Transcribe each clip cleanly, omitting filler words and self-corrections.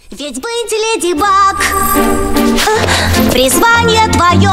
Ведь быть Леди Баг призвание твое.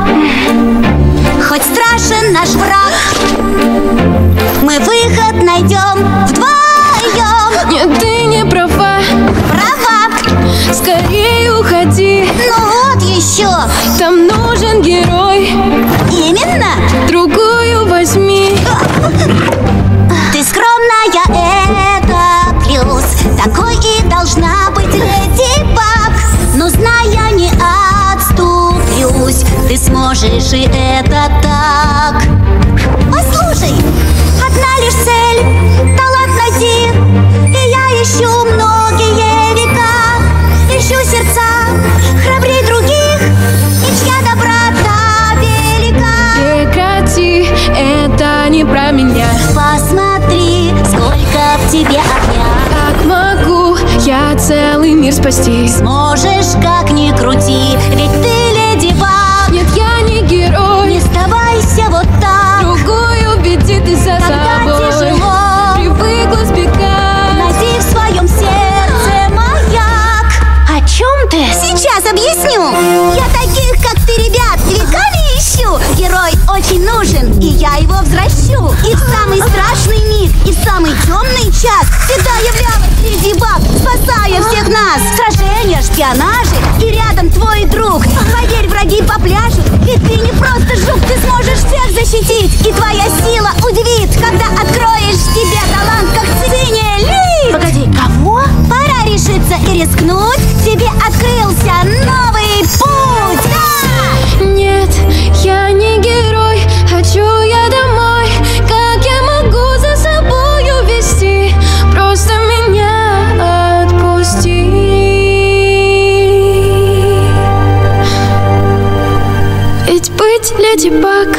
Хоть страшен наш враг, мы выход найдем вдвоем. Нет, ты не права. Права. Скорее уходи. Ну вот еще. Там нужен герой. Именно. Другую возьми. Ты скромная, это плюс. Такой и должна быть Леди Баг. Но зная, не отступлюсь. Ты сможешь, и это так. Послушай, одна лишь цель — талант найти. И я ищу многие века. Ищу сердца храбрей других, и чья доброта велика. Прекрати, это не про меня. Посмотри, сколько в тебе огня. Как могу я целый мир спасти? Сможешь, как ни крути, ведь ты Леди Баг. Нет, я не герой. Не сдавайся вот так. Другую веди ты за Когда собой. тяжело, Привыкла сбегать. найди в своем сердце маяк. О чем ты? Сейчас объясню. Я таких, как ты, ребят, веками ищу. Герой очень нужен, и я его возвращу. И в самый страшный миг, и в самый темный час всегда являлась Леди Баг, спасая всех нас. Сражения, шпионажи, и рядом твой друг. Поверь, враги попляшут, ведь ты не просто жук. Ты сможешь всех защитить, и твоя сила удивит, когда откроешь в себе талант, как синяя лилия. Погоди, кого? Пора решиться и рискнуть. Тебе открылся новый путь. Да! Нет, я не герой. Хочу я домой. Как я могу за собою вести? Просто меня отпусти. Ведь быть Леди Баг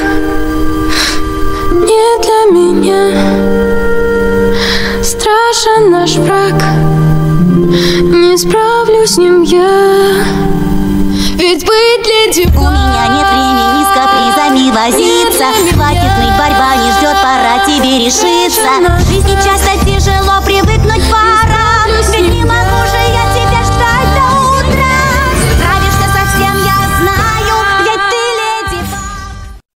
не для меня. Страшен наш враг, не справлюсь с ним я. Ведь быть Леди Баг. У меня нет времени с капризами возиться. Хватит ныть, борьба не ждет, пора тебе решиться. В жизни часто тяжело